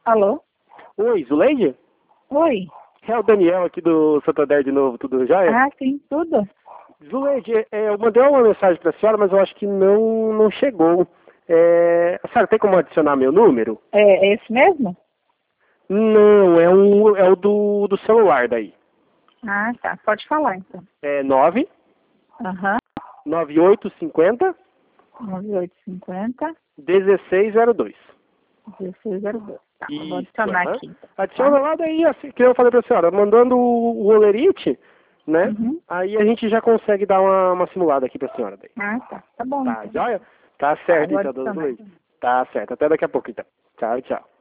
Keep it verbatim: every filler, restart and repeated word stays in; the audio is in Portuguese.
Alô? Oi, Zuleide? Oi. É o Daniel aqui do Santander de novo, tudo jóia? Ah, sim, tudo. Zuleide, é, eu mandei uma mensagem para a senhora, mas eu acho que não, não chegou. É, a senhora tem como adicionar meu número? É, é esse mesmo? Não, é, um, é o do, do celular daí. Ah, tá. Pode falar, então. É nove Aham. nove oito cinco zero nove oito cinco zero, um seis zero dois. um seis zero dois. Tá, eu vou Isso, adicionar aham. aqui. Então, Adiciona tá? lá daí, assim, que eu falei pra senhora, mandando o, o olerite, né? Uhum. Aí a gente já consegue dar uma, uma simulada aqui pra senhora daí. Ah, tá. Tá bom, Tá, então. joia? Tá Tá, eu certo vou então, dona adicionar. Zuleide. Tá certo. Até daqui a pouco então. Tchau, tchau.